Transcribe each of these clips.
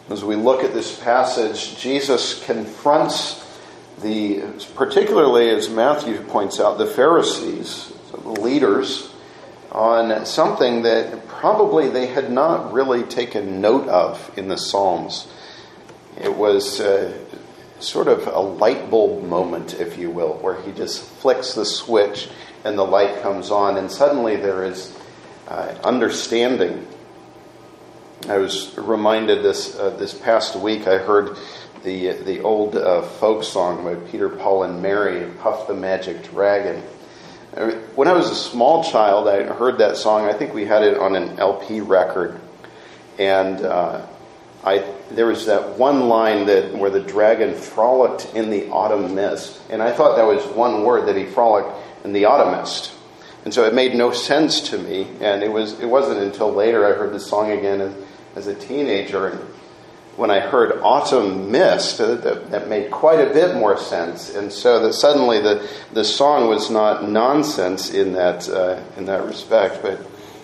As we look at this passage, Jesus confronts particularly as Matthew points out, the Pharisees, the leaders, on something that probably they had not really taken note of in the Psalms. It was sort of a light bulb moment, if you will, where he just flicks the switch and the light comes on, and suddenly there is understanding. I was reminded this past week, I heard the old folk song by Peter, Paul, and Mary, Puff the Magic Dragon. When I was a small child, I heard that song. I think we had it on an LP record. And there was that one line where the dragon frolicked in the autumn mist. And I thought that was one word, that he frolicked in the autumn mist. And so it made no sense to me. And it wasn't until later I heard the song again as a teenager. And when I heard autumn mist, that made quite a bit more sense. And so that suddenly the song was not nonsense in that respect. But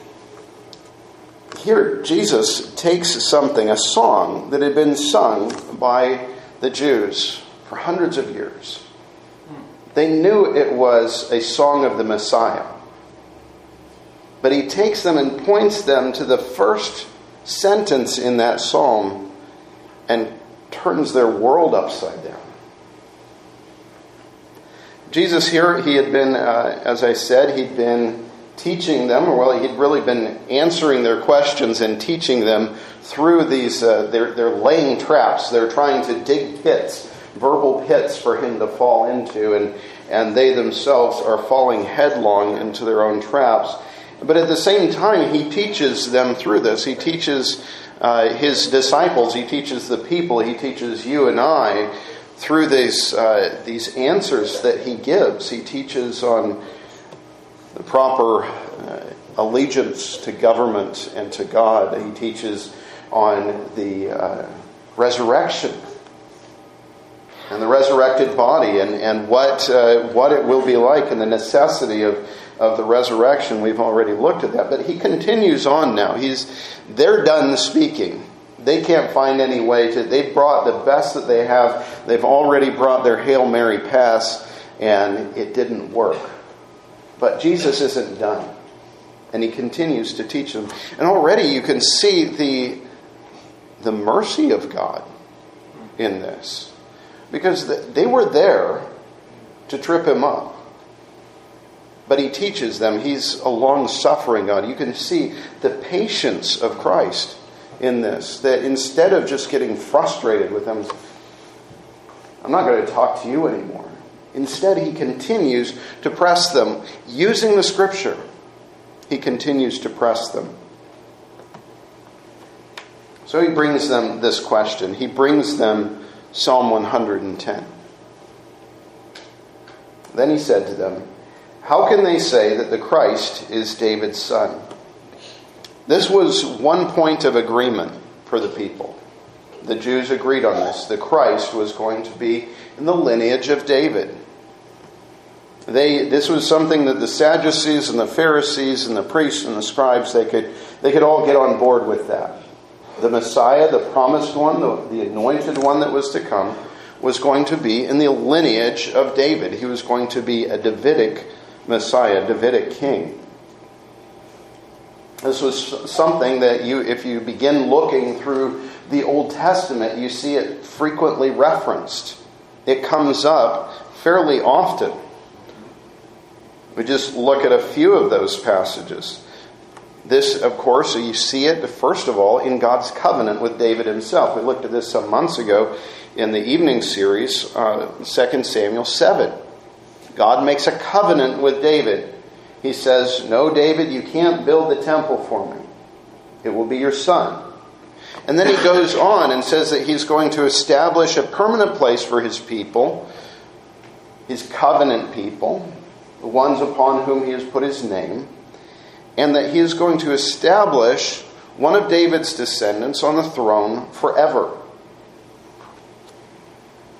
here Jesus takes a song that had been sung by the Jews for hundreds of years. They knew it was a song of the Messiah. But he takes them and points them to the first sentence in that psalm and turns their world upside down. Jesus here, he had been, as I said, he'd been teaching them, he'd really been answering their questions and teaching them through these, they're laying traps. They're trying to dig pits, verbal pits for him to fall into, and they themselves are falling headlong into their own traps. But at the same time, he teaches them through this. He teaches his disciples, he teaches the people, he teaches you and I through these answers that he gives. He teaches on the proper allegiance to government and to God. He teaches on the resurrection and the resurrected body and what it will be like and the necessity of the resurrection. We've already looked at that. But he continues on now. They're done speaking. They can't find any way they've brought the best that they have. They've already brought their Hail Mary pass, and it didn't work. But Jesus isn't done. And he continues to teach them. And already you can see the mercy of God in this. Because they were there to trip him up. But he teaches them. He's a long-suffering God. You can see the patience of Christ in this. That instead of just getting frustrated with them, I'm not going to talk to you anymore. Instead, he continues to press them. Using the Scripture, he continues to press them. So he brings them this question. He brings them Psalm 110. Then he said to them, "How can they say that the Christ is David's son?" This was one point of agreement for the people. The Jews agreed on this. The Christ was going to be in the lineage of David. This was something that the Sadducees and the Pharisees and the priests and the scribes, they could all get on board with that. The Messiah, the promised one, the anointed one that was to come, was going to be in the lineage of David. He was going to be a Davidic Messiah, Davidic king. This was something that if you begin looking through the Old Testament, you see it frequently referenced. It comes up fairly often. We just look at a few of those passages. This, of course, you see it, first of all, in God's covenant with David himself. We looked at this some months ago in the evening series, 2 Samuel 7. God makes a covenant with David. He says, "No, David, you can't build the temple for me. It will be your son." And then he goes on and says that he's going to establish a permanent place for his people, his covenant people, the ones upon whom he has put his name, and that he is going to establish one of David's descendants on the throne forever.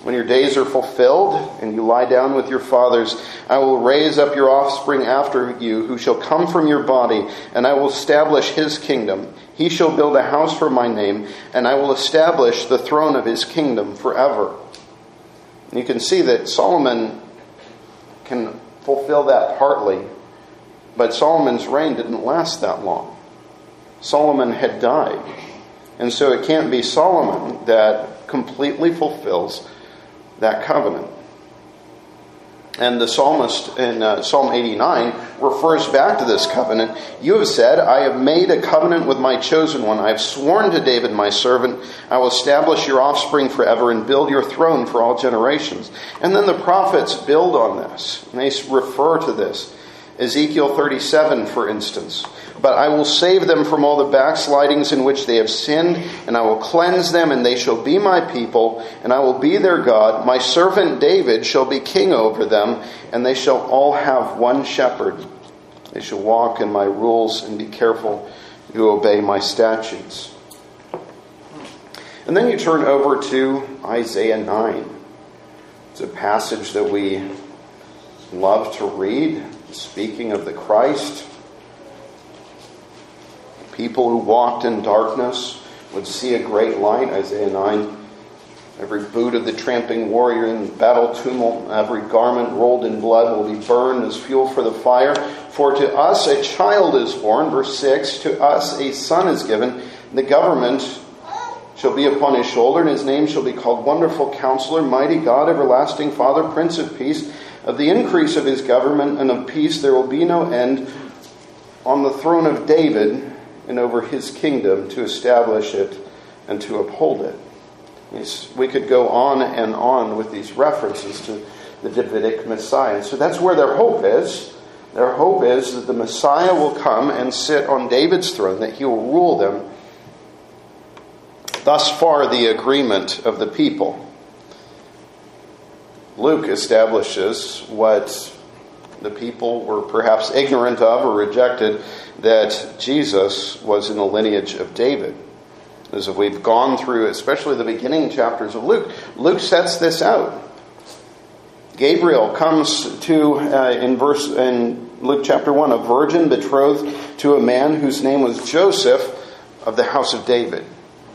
When your days are fulfilled and you lie down with your fathers, I will raise up your offspring after you, who shall come from your body, and I will establish his kingdom. He shall build a house for my name, and I will establish the throne of his kingdom forever. And you can see that Solomon can fulfill that partly, but Solomon's reign didn't last that long. Solomon had died. And so it can't be Solomon that completely fulfills that covenant. And the psalmist in Psalm 89 refers back to this covenant. You have said, I have made a covenant with my chosen one. I have sworn to David my servant, I will establish your offspring forever and build your throne for all generations. And then the prophets build on this. And they refer to this. Ezekiel 37, for instance. But I will save them from all the backslidings in which they have sinned, and I will cleanse them, and they shall be my people, and I will be their God. My servant David shall be king over them, and they shall all have one shepherd. They shall walk in my rules and be careful to obey my statutes. And then you turn over to Isaiah 9. It's a passage that we love to read, speaking of the Christ. People who walked in darkness would see a great light, Isaiah 9. Every boot of the tramping warrior in battle tumult, every garment rolled in blood will be burned as fuel for the fire. For to us a child is born, verse 6, to us a son is given. The government shall be upon his shoulder, and his name shall be called Wonderful Counselor, Mighty God, Everlasting Father, Prince of Peace. Of the increase of his government and of peace there will be no end, on the throne of David and over his kingdom, to establish it and to uphold it. We could go on and on with these references to the Davidic Messiah. So that's where their hope is. Their hope is that the Messiah will come and sit on David's throne, that he will rule them. Thus far, the agreement of the people. Luke establishes what the people were perhaps ignorant of or rejected, that Jesus was in the lineage of David. As if we've gone through, especially the beginning chapters of Luke, Luke sets this out. Gabriel comes to, in Luke chapter 1, a virgin betrothed to a man whose name was Joseph of the house of David.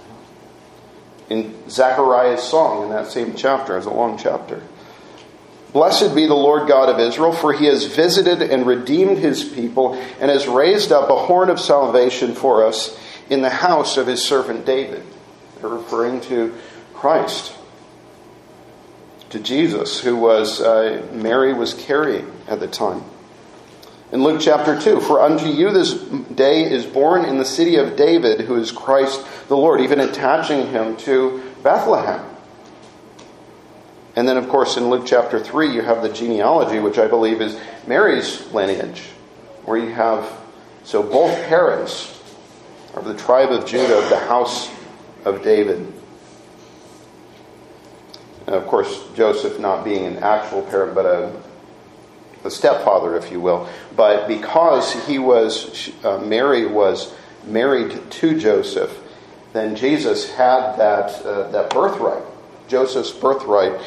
In Zechariah's song in that same chapter, it's a long chapter. Blessed be the Lord God of Israel, for he has visited and redeemed his people and has raised up a horn of salvation for us in the house of his servant David. They're referring to Christ, to Jesus, who was Mary was carrying at the time. In Luke chapter 2, for unto you this day is born in the city of David, who is Christ the Lord, even attaching him to Bethlehem. And then, of course, in Luke chapter 3, you have the genealogy, which I believe is Mary's lineage, where you have, so both parents of the tribe of Judah, of the house of David. And, of course, Joseph not being an actual parent, but a stepfather, if you will. But because Mary was married to Joseph, then Jesus had that birthright. Joseph's birthright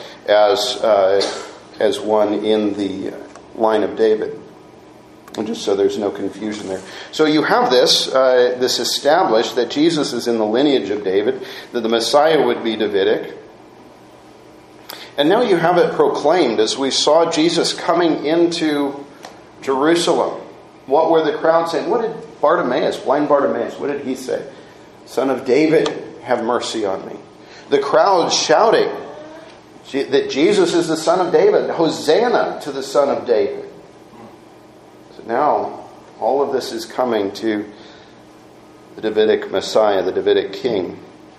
as one in the line of David. And just so there's no confusion there. So you have this established that Jesus is in the lineage of David, that the Messiah would be Davidic. And now you have it proclaimed as we saw Jesus coming into Jerusalem. What were the crowd saying? What did blind Bartimaeus, what did he say? Son of David, have mercy on me. The crowd shouting that Jesus is the Son of David. Hosanna to the Son of David. So now, all of this is coming to the Davidic Messiah, the Davidic King.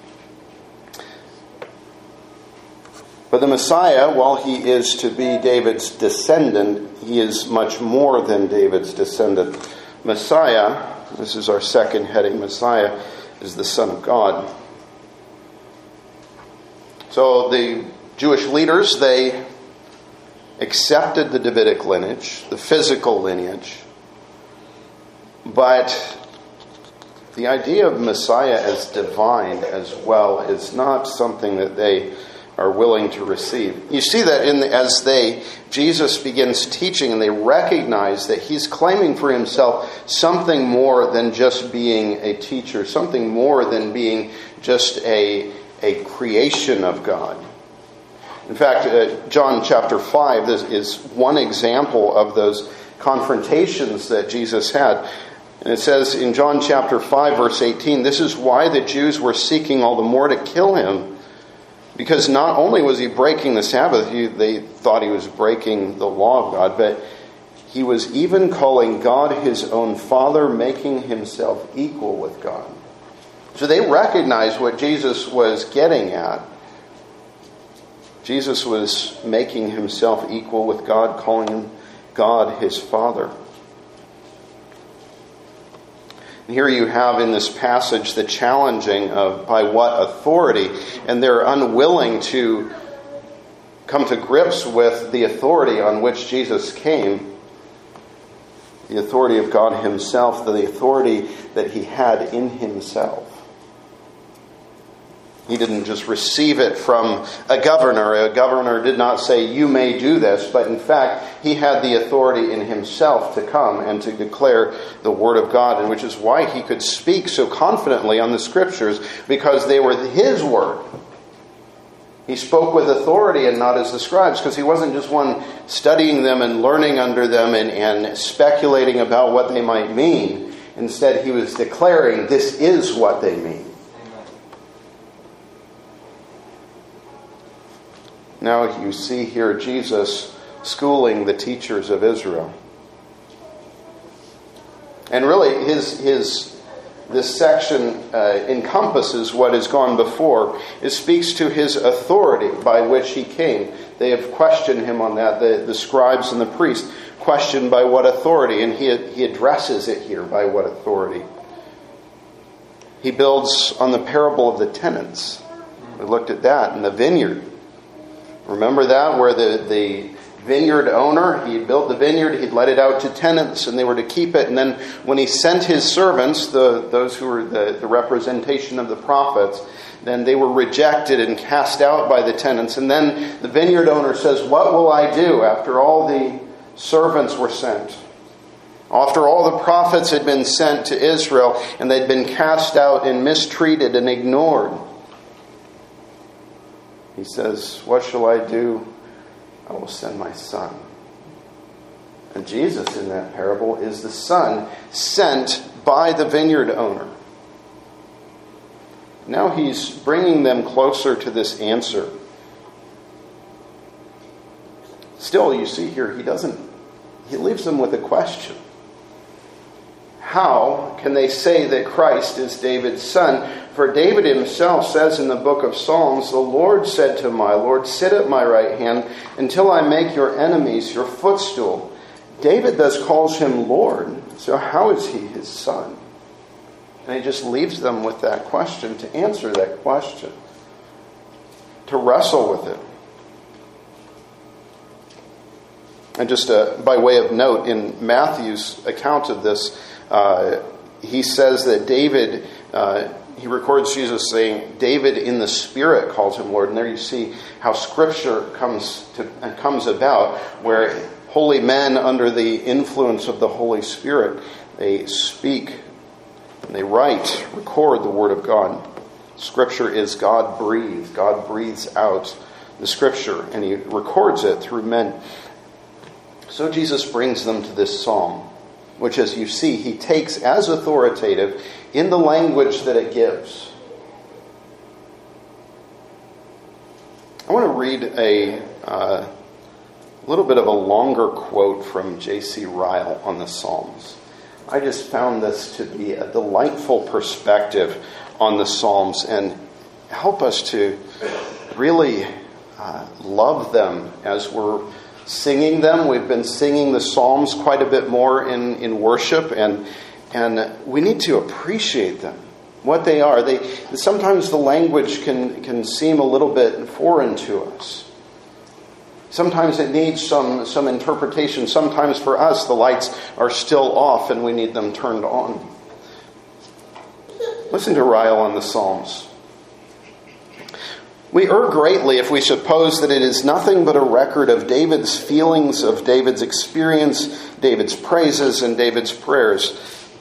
But the Messiah, while he is to be David's descendant, he is much more than David's descendant. Messiah, this is our second heading, Messiah is the Son of God. So the Jewish leaders, they accepted the Davidic lineage, the physical lineage. But the idea of Messiah as divine as well is not something that they are willing to receive. You see that as Jesus begins teaching, and they recognize that he's claiming for himself something more than just being a teacher, something more than being just a creation of God. In fact, John chapter 5 is one example of those confrontations that Jesus had. And it says in John chapter 5, verse 18, "This is why the Jews were seeking all the more to kill him, because not only was he breaking the Sabbath, they thought he was breaking the law of God, but he was even calling God his own Father, making himself equal with God." So they recognized what Jesus was getting at. Jesus was making himself equal with God, calling God his Father. And here you have in this passage the challenging of by what authority, and they're unwilling to come to grips with the authority on which Jesus came, the authority of God himself, the authority that he had in himself. He didn't just receive it from a governor. A governor did not say, "You may do this," but in fact, he had the authority in himself to come and to declare the Word of God, and which is why he could speak so confidently on the Scriptures, because they were his Word. He spoke with authority and not as the scribes, because he wasn't just one studying them and learning under them and speculating about what they might mean. Instead, he was declaring, this is what they mean. Now you see here Jesus schooling the teachers of Israel. And really, this section encompasses what has gone before. It speaks to his authority by which he came. They have questioned him on that. The scribes and the priests questioned by what authority, and he addresses it here by what authority. He builds on the parable of the tenants. We looked at that in the vineyard. Remember that, where the vineyard owner, he built the vineyard, he'd let it out to tenants, and they were to keep it. And then when he sent his servants, those who were the representation of the prophets, then they were rejected and cast out by the tenants. And then the vineyard owner says, "What will I do after all the servants were sent? After all the prophets had been sent to Israel, and they'd been cast out and mistreated and ignored?" He says, "What shall I do? I will send my son." And Jesus in that parable is the son sent by the vineyard owner. Now he's bringing them closer to this answer. Still, you see here, he leaves them with a question. How can they say that Christ is David's son? For David himself says in the book of Psalms, "The Lord said to my Lord, sit at my right hand until I make your enemies your footstool." David thus calls him Lord. So how is he his son? And he just leaves them with that question, to answer that question, to wrestle with it. And just by way of note, in Matthew's account of this, he says that David, he records Jesus saying, David in the Spirit calls him Lord. And there you see how Scripture comes about, where holy men under the influence of the Holy Spirit, they speak, and they write, record the Word of God. Scripture is God-breathed. God breathes out the Scripture, and he records it through men. So Jesus brings them to this psalm, which, as you see, he takes as authoritative in the language that it gives. I want to read a little bit of a longer quote from J.C. Ryle on the Psalms. I just found this to be a delightful perspective on the Psalms and help us to really love them as we're singing them. We've been singing the Psalms quite a bit more in worship, and we need to appreciate them, what they are. Sometimes the language can seem a little bit foreign to us. Sometimes it needs some interpretation. Sometimes for us the lights are still off and we need them turned on. Listen to Ryle on the Psalms. We err greatly if we suppose that it is nothing but a record of David's feelings, of David's experience, David's praises, and David's prayers.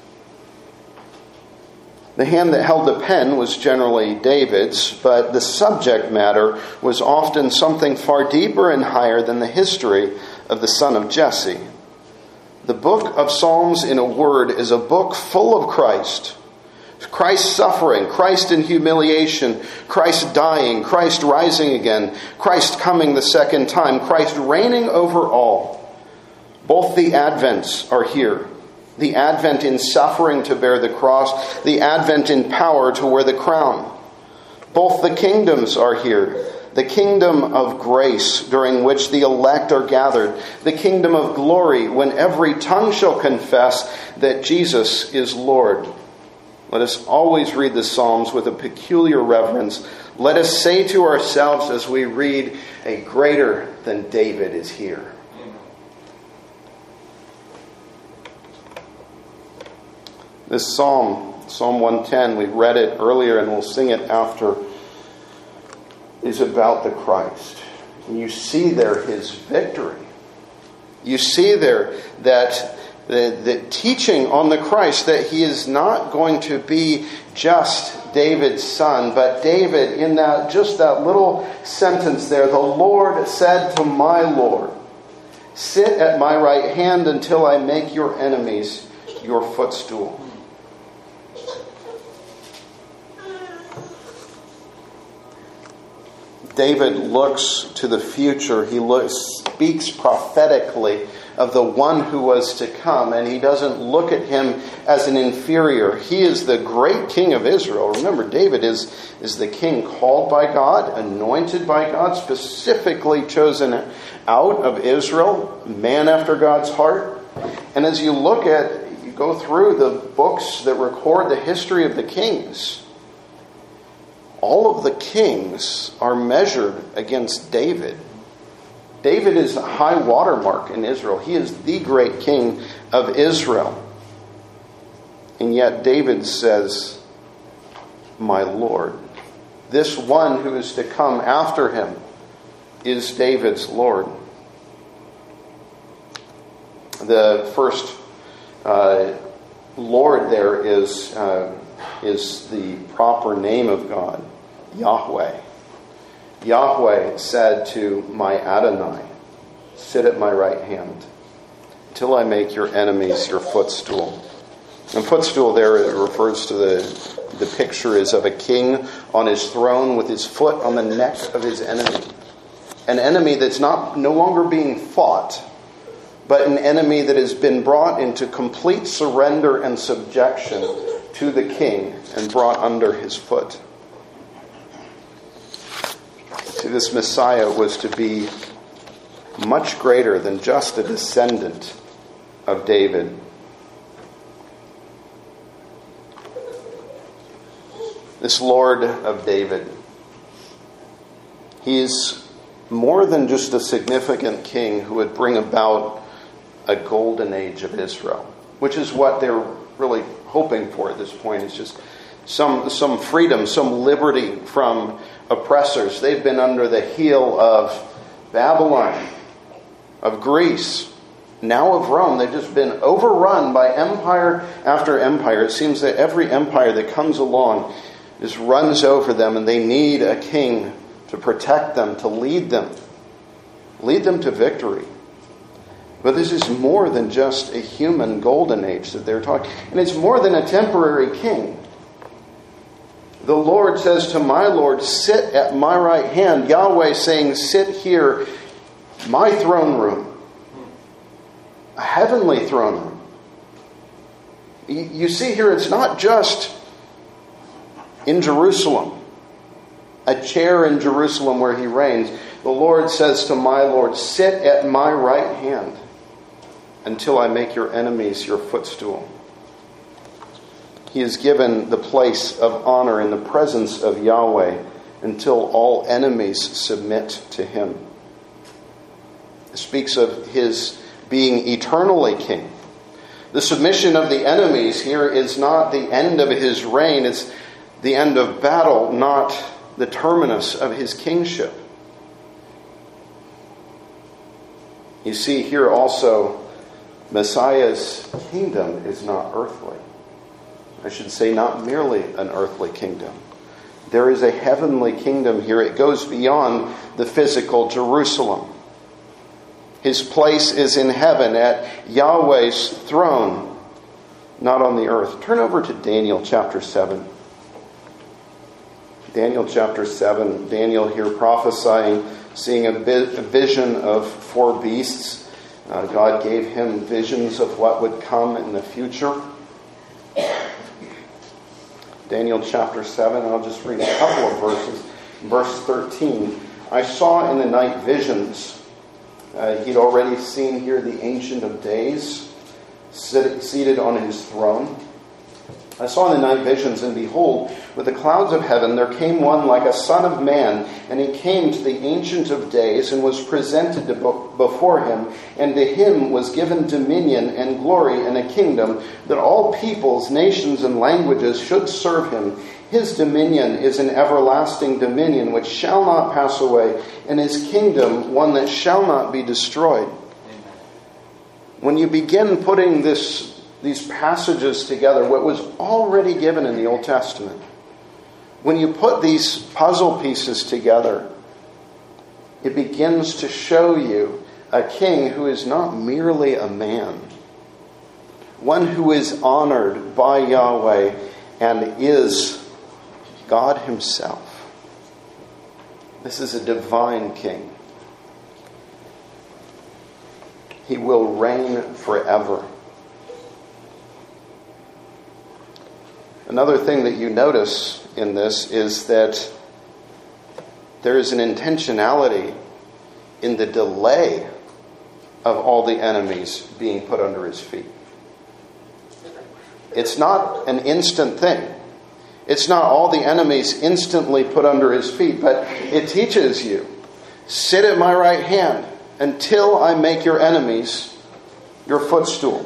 The hand that held the pen was generally David's, but the subject matter was often something far deeper and higher than the history of the son of Jesse. The book of Psalms, in a word, is a book full of Christ. Christ suffering, Christ in humiliation, Christ dying, Christ rising again, Christ coming the second time, Christ reigning over all. Both the advents are here. The advent in suffering to bear the cross, the advent in power to wear the crown. Both the kingdoms are here. The kingdom of grace, during which the elect are gathered. The kingdom of glory, when every tongue shall confess that Jesus is Lord. Let us always read the Psalms with a peculiar reverence. Let us say to ourselves as we read, a greater than David is here. This psalm, Psalm 110, we read it earlier and we'll sing it after, is about the Christ. And you see there his victory. You see there that the teaching on the Christ, that he is not going to be just David's son, but David, in that just that little sentence there, the Lord said to my Lord, sit at my right hand until I make your enemies your footstool. David looks to the future. He speaks prophetically of the one who was to come, and he doesn't look at him as an inferior. He is the great king of Israel. Remember, David is the king called by God, anointed by God, specifically chosen out of Israel, man after God's heart. And as you go through the books that record the history of the kings, all of the kings are measured against David. David is a high watermark in Israel. He is the great king of Israel. And yet David says, my Lord. This one who is to come after him is David's Lord. The first Lord there is the proper name of God, Yahweh. Yahweh said to my Adonai, sit at my right hand until I make your enemies your footstool. And footstool there, it refers to the picture is of a king on his throne with his foot on the neck of his enemy. An enemy that's no longer being fought, but an enemy that has been brought into complete surrender and subjection to the king and brought under his foot. See, this Messiah was to be much greater than just a descendant of David. This Lord of David, he is more than just a significant king who would bring about a golden age of Israel, which is what they're really hoping for at this point. It's just some freedom, some liberty from oppressors. They've been under the heel of Babylon, of Greece, now of Rome. They've just been overrun by empire after empire. It seems that every empire that comes along just runs over them, and they need a king to protect them, to lead them to victory. But this is more than just a human golden age that they're talking. And it's more than a temporary king. The Lord says to my Lord, sit at my right hand. Yahweh saying, sit here, my throne room. A heavenly throne room. You see here, it's not just in Jerusalem. A chair in Jerusalem where he reigns. The Lord says to my Lord, sit at my right hand until I make your enemies your footstool. He is given the place of honor in the presence of Yahweh until all enemies submit to him. It speaks of his being eternally king. The submission of the enemies here is not the end of his reign. It's the end of battle, not the terminus of his kingship. You see here also, Messiah's kingdom is not earthly. I should say not merely an earthly kingdom. There is a heavenly kingdom here. It goes beyond the physical Jerusalem. His place is in heaven at Yahweh's throne, not on the earth. Turn over to Daniel chapter 7. Daniel chapter 7. Daniel here prophesying, seeing a vision of 4 beasts. God gave him visions of what would come in the future. Daniel chapter 7, I'll just read a couple of verses. Verse 13, I saw in the night visions. He'd already seen here the Ancient of Days seated on his throne. I saw in the night visions, and behold, with the clouds of heaven there came one like a son of man, and he came to the Ancient of Days and was presented before him, and to him was given dominion and glory and a kingdom, that all peoples, nations, and languages should serve him. His dominion is an everlasting dominion which shall not pass away, and his kingdom one that shall not be destroyed. When you begin putting these passages together, what was already given in the Old Testament, when you put these puzzle pieces together, it begins to show you a king who is not merely a man, one who is honored by Yahweh and is God himself. This is a divine king. He will reign forever. Another thing that you notice in this is that there is an intentionality in the delay of all the enemies being put under his feet. It's not an instant thing. It's not all the enemies instantly put under his feet, but it teaches you, sit at my right hand until I make your enemies your footstool.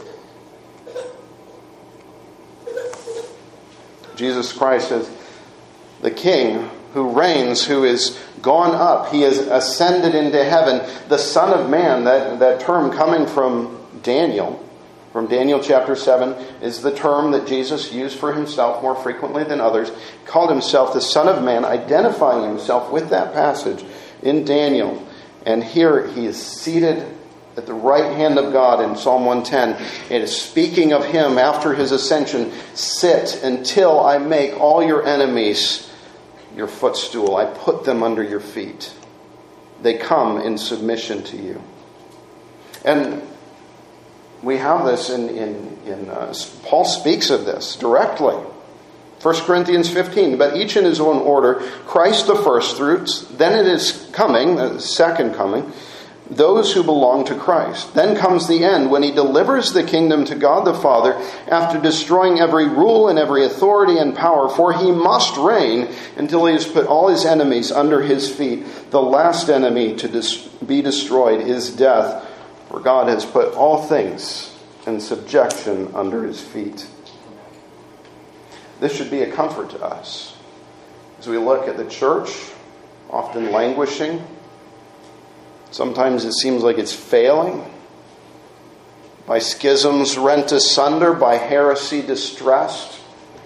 Jesus Christ is the King who reigns, who is gone up. He has ascended into heaven. The Son of Man, that term coming from Daniel chapter 7, is the term that Jesus used for himself more frequently than others. Called himself the Son of Man, identifying himself with that passage in Daniel. And here he is seated at the right hand of God in Psalm 110. It is speaking of him after his ascension. Sit until I make all your enemies your footstool. I put them under your feet. They come in submission to you. And we have this in Paul speaks of this directly. 1 Corinthians 15, but each in his own order, Christ the first fruits, then it is coming, the second coming, those who belong to Christ. Then comes the end, when he delivers the kingdom to God the Father, after destroying every rule and every authority and power, for he must reign until he has put all his enemies under his feet. The last enemy to be destroyed is death, for God has put all things in subjection under his feet. This should be a comfort to us as we look at the church, often languishing. Sometimes it seems like it's failing, by schisms rent asunder, by heresy distressed.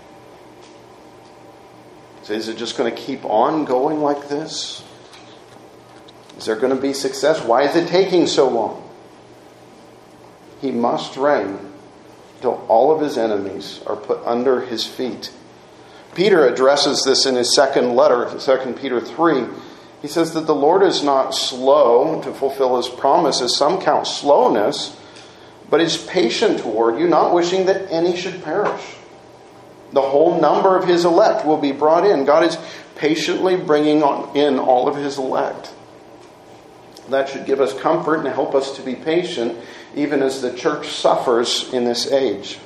So is it just going to keep on going like this? Is there going to be success? Why is it taking so long? He must reign till all of his enemies are put under his feet. Peter addresses this in his second letter, 2 Peter 3. He says that the Lord is not slow to fulfill his promises. Some count slowness, but is patient toward you, not wishing that any should perish. The whole number of his elect will be brought in. God is patiently bringing in all of his elect. That should give us comfort and help us to be patient, even as the church suffers in this age.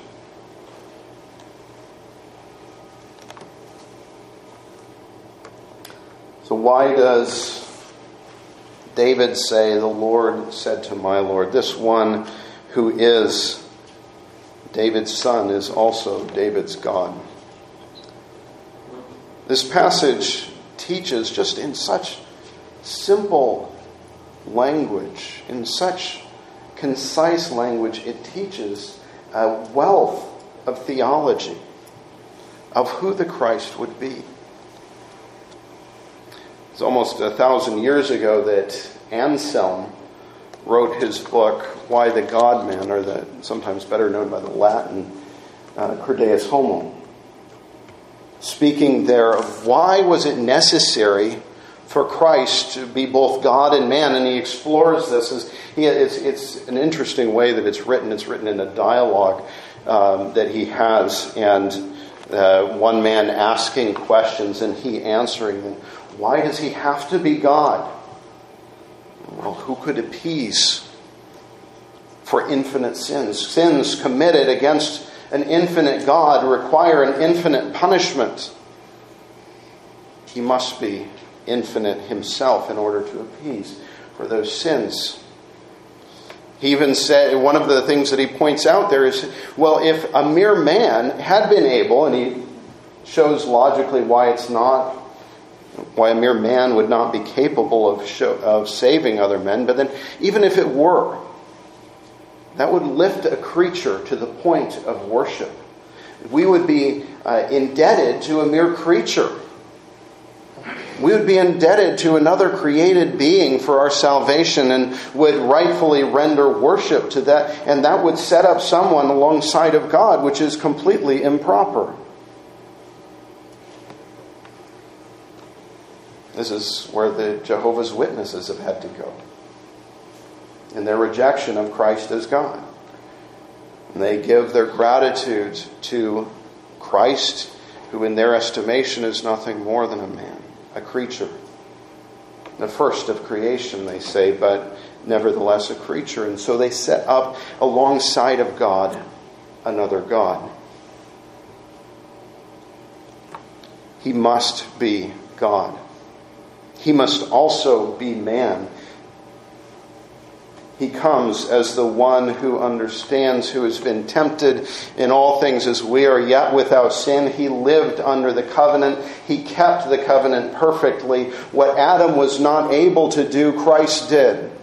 So why does David say, the Lord said to my Lord? This one who is David's son is also David's God. This passage teaches just in such simple language, in such concise language. It teaches a wealth of theology of who the Christ would be. It's almost 1,000 years ago that Anselm wrote his book, Why the God-Man, or sometimes better known by the Latin, Credeus Homo. Speaking there of why was it necessary for Christ to be both God and man, and he explores this. It's an interesting way that it's written. It's written in a dialogue that he has, and one man asking questions and he answering them. Why does he have to be God? Well, who could appease for infinite sins? Sins committed against an infinite God require an infinite punishment. He must be infinite himself in order to appease for those sins. He even said, one of the things that he points out there is, well, if a mere man had been able, and he shows logically why a mere man would not be capable of saving other men, but then even if it were, that would lift a creature to the point of worship. We would be indebted to a mere creature. We would be indebted to another created being for our salvation and would rightfully render worship to that. And that would set up someone alongside of God, which is completely improper. This is where the Jehovah's Witnesses have had to go in their rejection of Christ as God. And they give their gratitude to Christ, who in their estimation is nothing more than a man, a creature. The first of creation, they say, but nevertheless a creature. And so they set up alongside of God another God. He must be God. He must also be man. He comes as the one who understands, who has been tempted in all things as we are, yet without sin. He lived under the covenant. He kept the covenant perfectly. What Adam was not able to do, Christ did.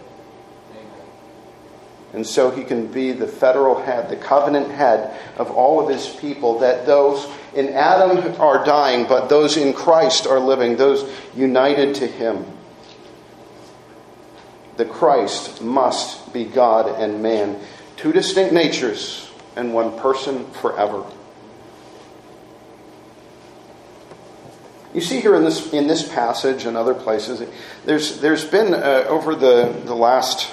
And so he can be the federal head, the covenant head of all of his people, that those in Adam are dying, but those in Christ are living, those united to him. The Christ must be God and man, two distinct natures and one person forever. You see here in this passage and other places, there's been over the last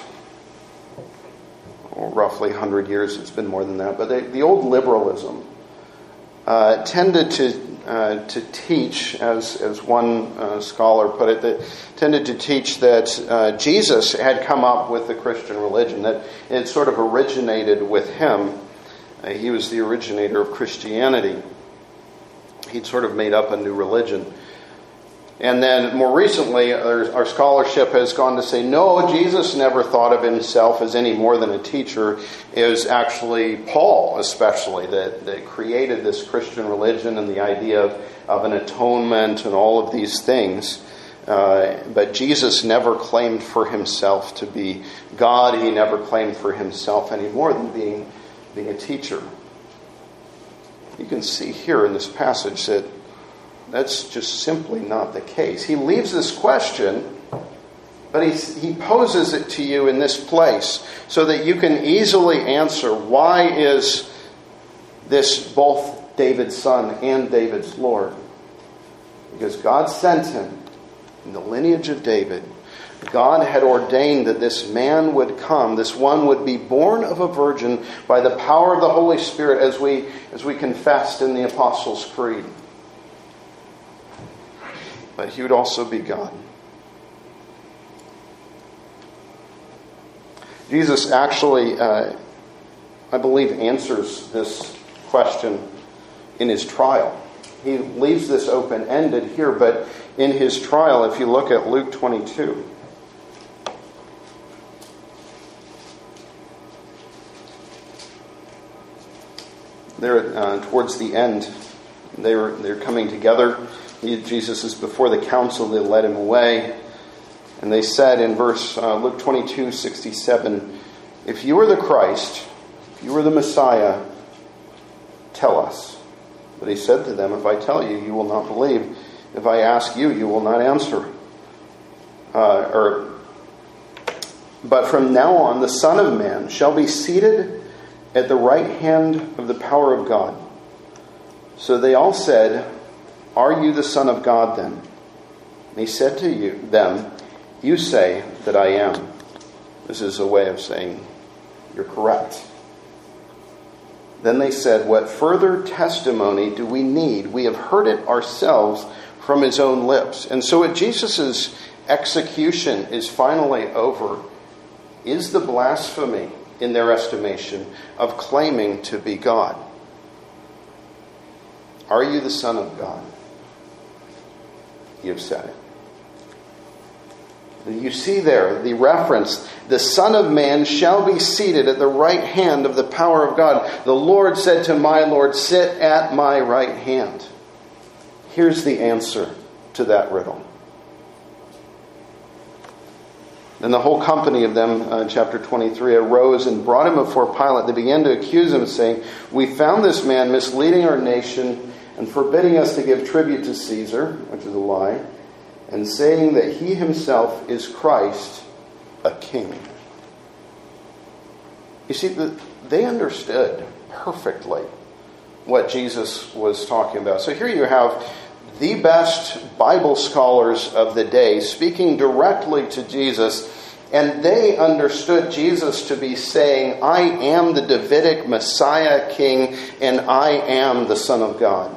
roughly 100 years, it's been more than that, but the old liberalism tended to teach, as one scholar put it, that tended to teach that Jesus had come up with the Christian religion, that it sort of originated with him. He was the originator of Christianity. He'd sort of made up a new religion. And then more recently, our scholarship has gone to say, no, Jesus never thought of himself as any more than a teacher. It was actually Paul, especially, that created this Christian religion and the idea of an atonement and all of these things. But Jesus never claimed for himself to be God. He never claimed for himself any more than being a teacher. You can see here in this passage that that's just simply not the case. He leaves this question, but he poses it to you in this place so that you can easily answer, why is this both David's son and David's Lord? Because God sent him in the lineage of David. God had ordained that this man would come, this one would be born of a virgin by the power of the Holy Spirit, as we confessed in the Apostles' Creed. But he would also be God. Jesus actually, I believe, answers this question in his trial. He leaves this open-ended here, but in his trial, if you look at Luke 22, there towards the end, they're coming together Jesus is before the council. They led him away. And they said in verse Luke 22:67, "If you are the Christ, if you are the Messiah, tell us." But he said to them, "If I tell you, you will not believe. If I ask you, you will not answer." But from now on, the Son of Man shall be seated at the right hand of the power of God. So they all said, "Are you the Son of God then?" And he said to them, "You say that I am." This is a way of saying, "You're correct." Then they said, "What further testimony do we need? We have heard it ourselves from his own lips." And so at Jesus' execution is finally over, is the blasphemy, in their estimation, of claiming to be God. Are you the Son of God? You've said it. You see there the reference, the Son of Man shall be seated at the right hand of the power of God. The Lord said to my Lord, "Sit at my right hand." Here's the answer to that riddle. Then the whole company of them, chapter 23, arose and brought him before Pilate. They began to accuse him, saying, "We found this man misleading our nation and forbidding us to give tribute to Caesar," which is a lie, "and saying that he himself is Christ, a king." You see, they understood perfectly what Jesus was talking about. So here you have the best Bible scholars of the day speaking directly to Jesus, and they understood Jesus to be saying, "I am the Davidic Messiah King, and I am the Son of God."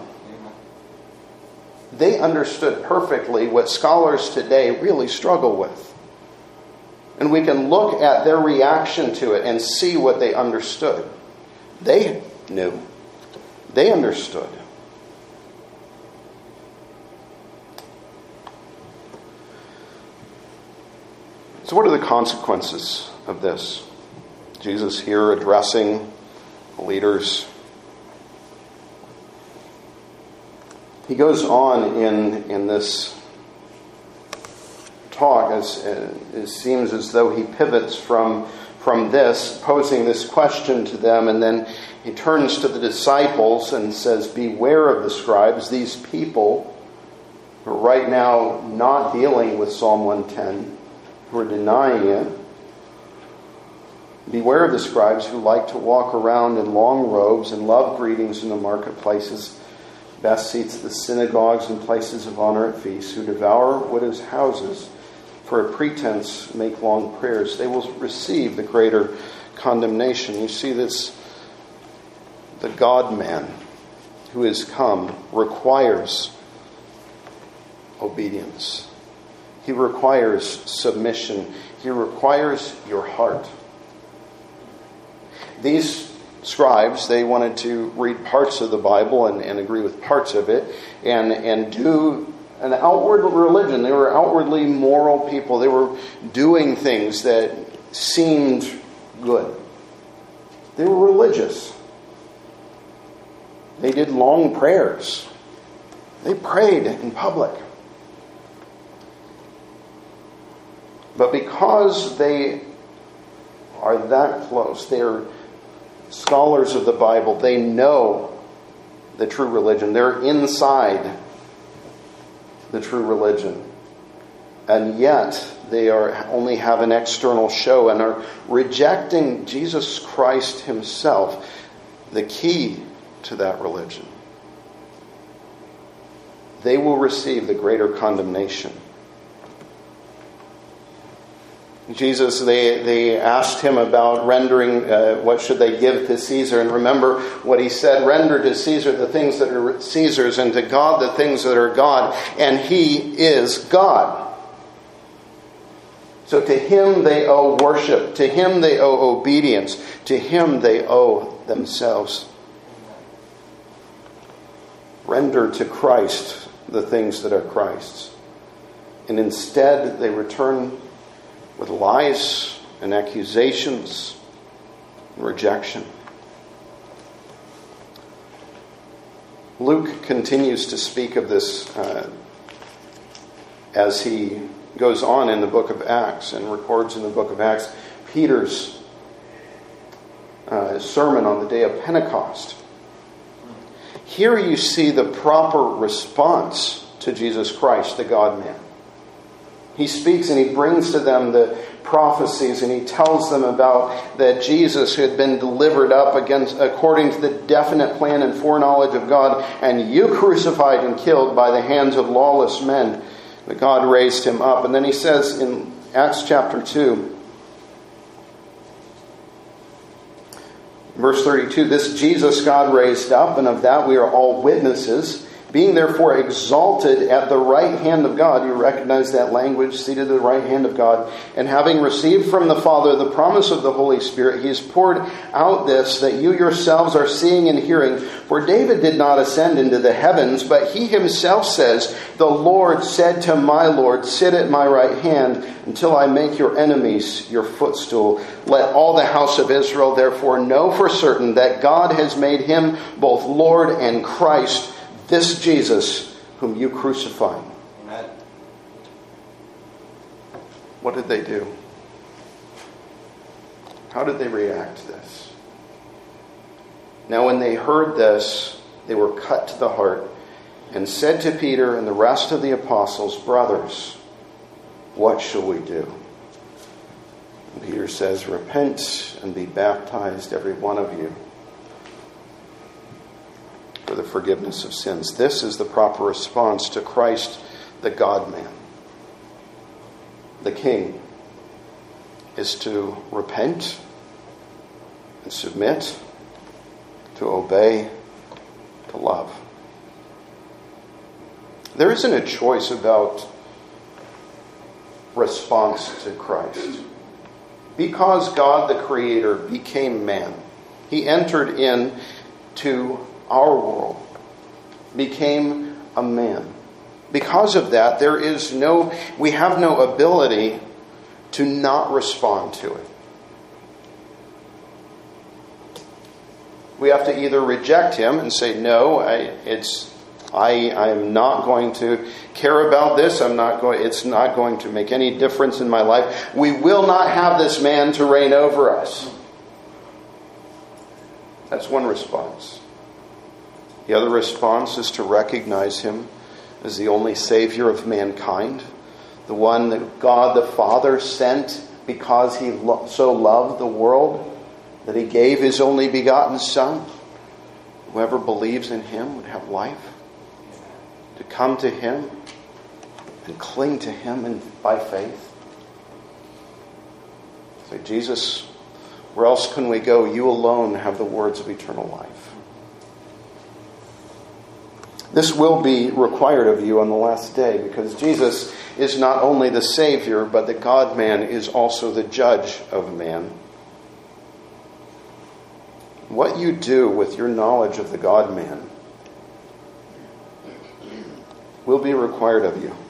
They understood perfectly what scholars today really struggle with. And we can look at their reaction to it and see what they understood. They knew. They understood. So what are the consequences of this? Jesus here addressing the leaders. He goes on in this talk, as it seems as though he pivots from this, posing this question to them, and then he turns to the disciples and says, "Beware of the scribes," these people who are right now not dealing with Psalm 110, who are denying it. "Beware of the scribes who like to walk around in long robes and love greetings in the marketplaces, best seats at the synagogues and places of honor at feasts, who devour widows' houses for a pretense, make long prayers. They will receive the greater condemnation." You see this, the God-man who has come requires obedience. He requires submission. He requires your heart. These scribes, they wanted to read parts of the Bible and agree with parts of it and do an outward religion. They were outwardly moral people. They were doing things that seemed good. They were religious. They did long prayers. They prayed in public. But because they are that close, they are scholars of the Bible, they know the true religion. They're inside the true religion. And yet they only have an external show and are rejecting Jesus Christ himself, the key to that religion. They will receive the greater condemnation. Jesus, they asked him about rendering, what should they give to Caesar? And remember what he said, "Render to Caesar the things that are Caesar's, and to God the things that are God." And he is God. So to him they owe worship. To him they owe obedience. To him they owe themselves. Render to Christ the things that are Christ's. And instead they return with lies and accusations and rejection. Luke continues to speak of this as he goes on in the book of Acts and records in the book of Acts Peter's sermon on the day of Pentecost. Here you see the proper response to Jesus Christ, the God-man. He speaks and he brings to them the prophecies, and he tells them about that Jesus who had been delivered up according to the definite plan and foreknowledge of God, and you crucified and killed by the hands of lawless men, that God raised him up. And then he says in Acts chapter 2, verse 32, this Jesus God raised up, and of that we are all witnesses. Being therefore exalted at the right hand of God, you recognize that language, seated at the right hand of God, and having received from the Father the promise of the Holy Spirit, he has poured out this that you yourselves are seeing and hearing. For David did not ascend into the heavens, but he himself says, the Lord said to my Lord, sit at my right hand until I make your enemies your footstool. Let all the house of Israel therefore know for certain that God has made him both Lord and Christ, this Jesus whom you crucified. Amen. What did they do? How did they react to this? Now when they heard this, they were cut to the heart and said to Peter and the rest of the apostles, brothers, what shall we do? And Peter says, repent and be baptized, every one of you, for the forgiveness of sins. This is the proper response to Christ, the God-man. The King is to repent and submit, to obey, to love. There isn't a choice about response to Christ. Because God the Creator became man, he entered into our world, became a man. Because of that, we have no ability to not respond to it. We have to either reject him and say, no, I am not going to care about this. It's not going to make any difference in my life. We will not have this man to reign over us. That's one response. The other response is to recognize him as the only Savior of mankind, the one that God the Father sent because he so loved the world that he gave his only begotten Son. Whoever believes in him would have life. To come to him and cling to him by faith. Say, Jesus, where else can we go? You alone have the words of eternal life. This will be required of you on the last day, because Jesus is not only the Savior, but the God-man is also the judge of man. What you do with your knowledge of the God-man will be required of you.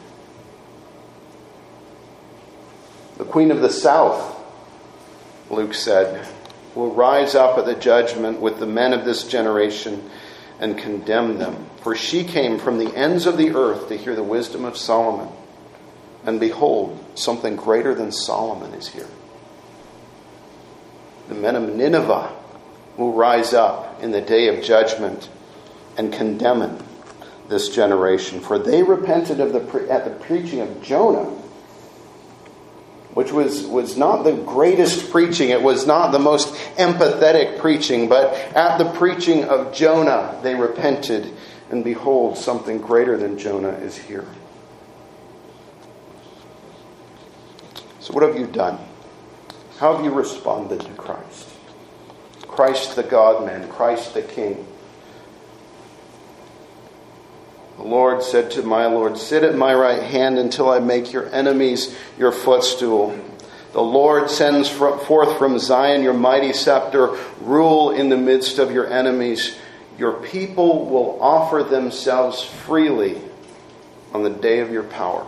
The Queen of the South, Luke said, will rise up at the judgment with the men of this generation and condemn them. For she came from the ends of the earth to hear the wisdom of Solomon. And behold, something greater than Solomon is here. The men of Nineveh will rise up in the day of judgment and condemn this generation. For they repented at the preaching of Jonah, which was not the greatest preaching. It was not the most empathetic preaching. But at the preaching of Jonah, they repented. And behold, something greater than Jonah is here. So what have you done? How have you responded to Christ? Christ the God-man, Christ the King. The Lord said to my Lord, sit at my right hand until I make your enemies your footstool. The Lord sends forth from Zion your mighty scepter. Rule in the midst of your enemies. Your people will offer themselves freely on the day of your power.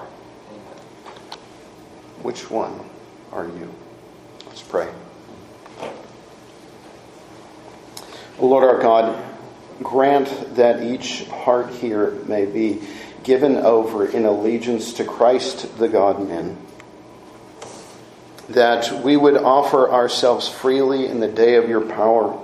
Which one are you? Let's pray. O Lord our God, grant that each heart here may be given over in allegiance to Christ the God-man, that we would offer ourselves freely in the day of your power,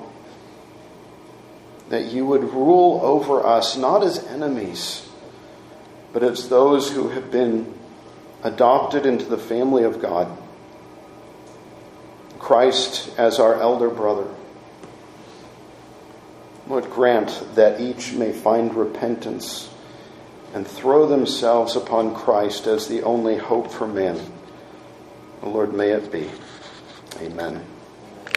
that you would rule over us not as enemies, but as those who have been adopted into the family of God. Christ as our elder brother. Lord, grant that each may find repentance and throw themselves upon Christ as the only hope for man. Lord, may it be. Amen.